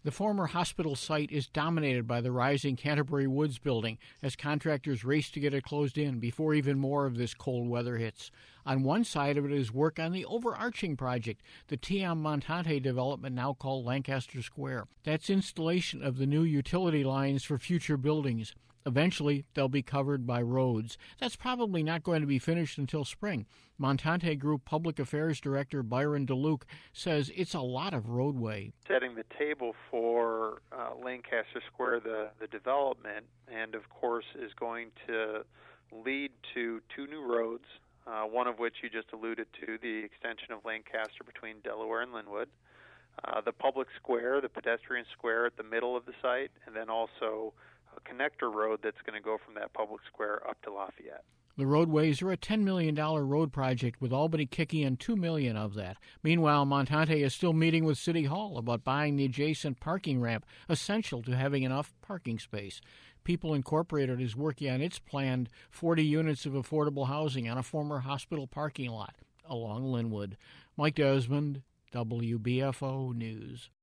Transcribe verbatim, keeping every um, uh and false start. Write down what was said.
The former hospital site is dominated by the rising Canterbury Woods building as contractors race to get it closed in before even more of this cold weather hits. On one side of it is work on the overarching project, the T M Montante development now called Lancaster Square. That's installation of the new utility lines for future buildings. Eventually, they'll be covered by roads. That's probably not going to be finished until spring. Montante Group Public Affairs Director Byron DeLuke says it's a lot of roadway. Setting the table for uh, Lancaster Square, the, the development, and of course is going to lead to two new roads, uh, one of which you just alluded to, the extension of Lancaster between Delaware and Linwood, uh, the public square, the pedestrian square at the middle of the site, and then also a connector road that's going to go from that public square up to Lafayette. The roadways are a ten million dollars road project, with Albany kicking in two million dollars of that. Meanwhile, Montante is still meeting with City Hall about buying the adjacent parking ramp, essential to having enough parking space. People Incorporated is working on its planned forty units of affordable housing on a former hospital parking lot along Linwood. Mike Desmond, W B F O News.